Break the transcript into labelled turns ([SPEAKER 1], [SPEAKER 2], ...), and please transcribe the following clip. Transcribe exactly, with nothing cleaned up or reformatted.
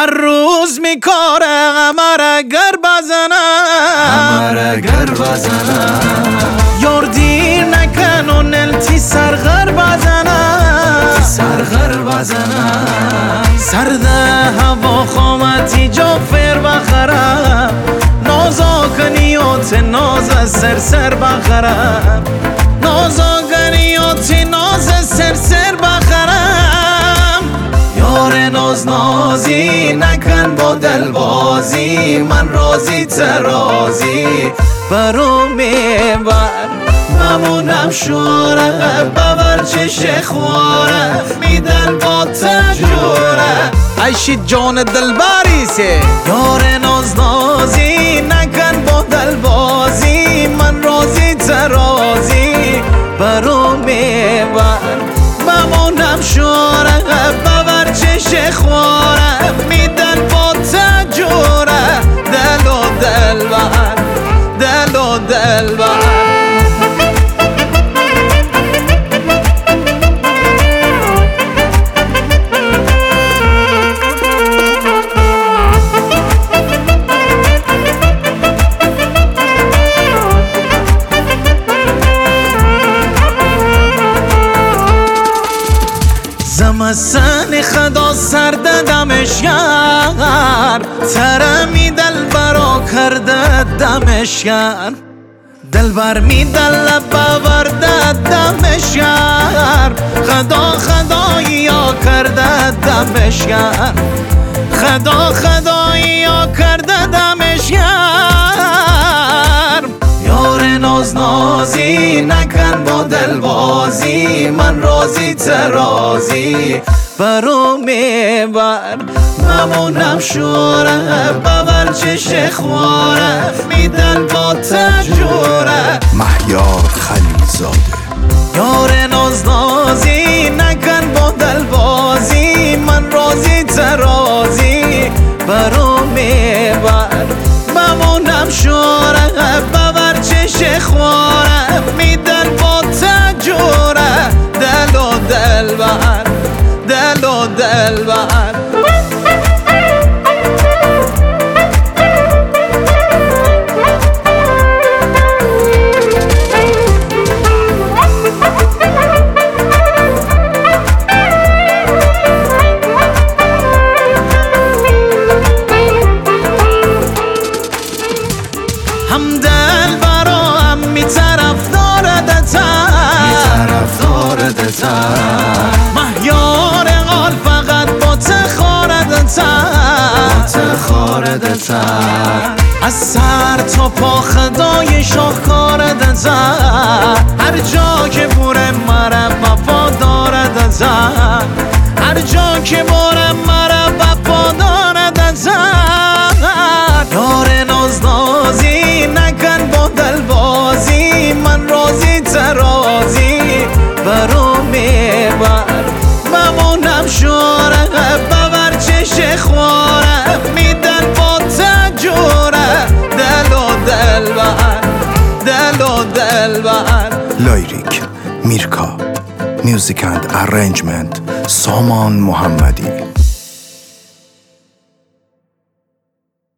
[SPEAKER 1] هر روز میکاره قمر اگر بزنم
[SPEAKER 2] قمر اگر بزنم
[SPEAKER 1] یار دیر نکن و نلتی سرغر بزنم
[SPEAKER 2] سرغر بزنم
[SPEAKER 1] سرده هوا خامتی جافر بخرم نازا کنیات ناز سر سر بخرم نازا کنیات ناز سر سر بخرم یار ناز نازی نکن با دل بازی من رازی ترازی برو میبر ممونم شوره ببر چش خواره میدن با تجوره عیشی جان دلبری سه یار ناز نازی نکن با دل بازی من رازی ترازی برو میبر ممونم شوره ببر چش خواره میدن با تجوره دل و دلبر دل و دلبر زمستان خدا سرده دمش یار ترمی دل برا کرده دمش یار دل بر می دل بورده دمش یار خدا خدایی یا کرده دمش یار خدا خدایی یا کرده دمش یار یار ناز نازی نکن با دل بازی من رازی ترازی برو میبر ممونم شوره ببر چش خواره میدن با تجوره
[SPEAKER 2] مهیار خلیلزاده
[SPEAKER 1] یار ناز نازی نکن با دل بازی من رازی ترازی برو میبر ممونم شوره ببر چش خواره میدن با تجوره دل و دلبر دل و دلبر هم دل برا هم می طرف داردتر
[SPEAKER 2] می طرف داردتر
[SPEAKER 1] مهیار قال فقط با تخاردتر
[SPEAKER 2] با تخاردتر
[SPEAKER 1] از سر تا پا خدای شاهکاردتر هر جا که بورم مرم وفا داردتر هر جا که بورم مرم وفا داردتر یار ناز نازی نکن با دل بازی من رازی ترازی برو میبر ممونم شوره ببر چش خواره میدن با تجوره دل و دلبر دل و دلبر
[SPEAKER 2] لایریک میرکا میوزیک اند ارنجمنت سامان محمدی